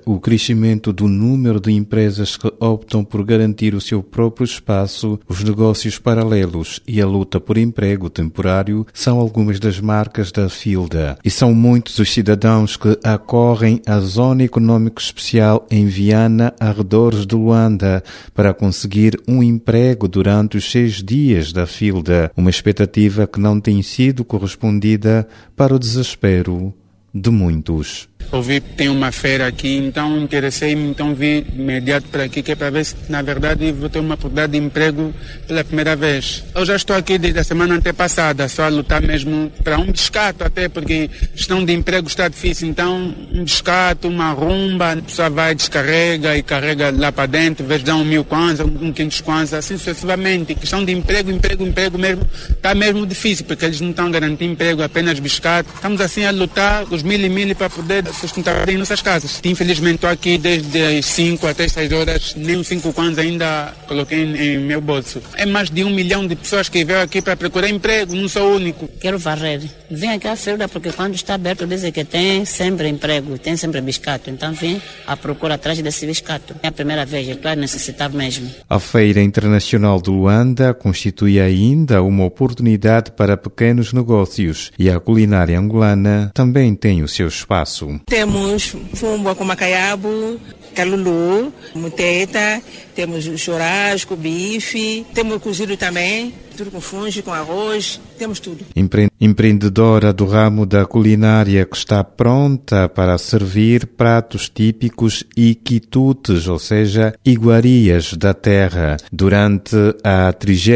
o crescimento do número de empresas que optam por garantir o seu próprio espaço, os negócios paralelos e a luta por emprego temporário são algumas das marcas da FILDA. E são muitos os cidadãos que acorrem à Zona Econômica Especial em Viana, arredores de Luanda, para conseguir um emprego durante os 6 dias da FILDA, uma expectativa que não tem sido correspondida para o desespero de muitos. Ouvi que tem uma feira aqui, então interessei-me, então vim imediato para aqui, que é para ver se, na verdade, vou ter uma oportunidade de emprego pela primeira vez. Eu já estou aqui desde a semana antepassada, só a lutar mesmo para um biscato até, porque a questão de emprego está difícil, então um biscato, uma rumba, a pessoa vai, descarrega e carrega lá para dentro, às vezes dá 1.000 kwanza, 500 kwanza, assim sucessivamente. A questão de emprego mesmo, está mesmo difícil, porque eles não estão garantindo emprego, apenas biscato. Estamos assim a lutar, os mil e mil para poder sustentar em nossas casas. Infelizmente estou aqui desde as 5 até as 6 horas, nem os 5 kwanza ainda coloquei em meu bolso. É mais de 1 milhão de pessoas que vêm aqui para procurar emprego, não sou o único. Quero varrer. Vim aqui à feira porque quando está aberto dizem que tem sempre emprego, tem sempre biscato. Então vim à procura atrás desse biscato. É a primeira vez, estou a necessitar mesmo. A Feira Internacional de Luanda constitui ainda uma oportunidade para pequenos negócios e a culinária angolana também tem o seu espaço. Temos fumba com macaiabo, calulu, muteta, temos churrasco, bife, temos cozido também, tudo com fungo, com arroz, temos tudo. Empreendedora do ramo da culinária que está pronta para servir pratos típicos e quitutes, ou seja, iguarias da terra, durante a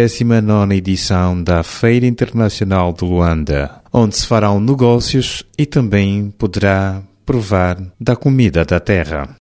39ª edição da Feira Internacional de Luanda, onde se farão negócios e também poderá provar da comida da terra.